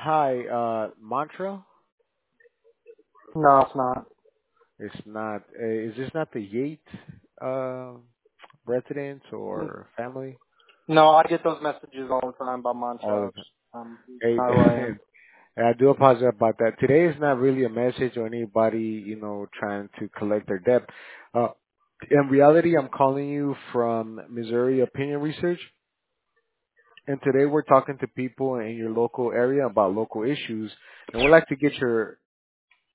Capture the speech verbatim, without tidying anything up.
Hi, uh, Montreal? No, it's not. It's not. Uh, is this not the Yates uh, residence N- or family? No, I get those messages all the time about All the Montrose. time. Um, Hey, not who I am. and I do apologize about that. Today is not really a message or anybody, you know, trying to collect their debt. Uh, in reality, I'm calling you from Missouri Opinion Research, and today we're talking to people in your local area about local issues, and we'd like to get your